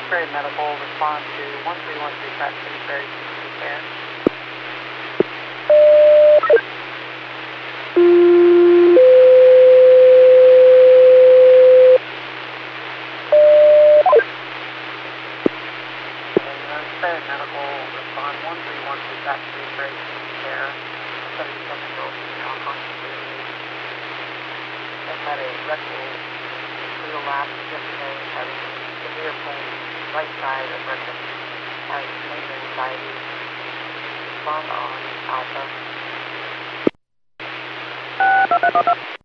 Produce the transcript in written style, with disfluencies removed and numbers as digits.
Kingsbury Medical, respond to 1313 South Kingsbury Community Care. Kingsbury Medical, respond 1313 South Kingsbury Community Care. 77-year-old female constituted. Has had a rectal relapse yesterday, having severe pain, right side of rectum, has major anxiety. Respond on Alpha.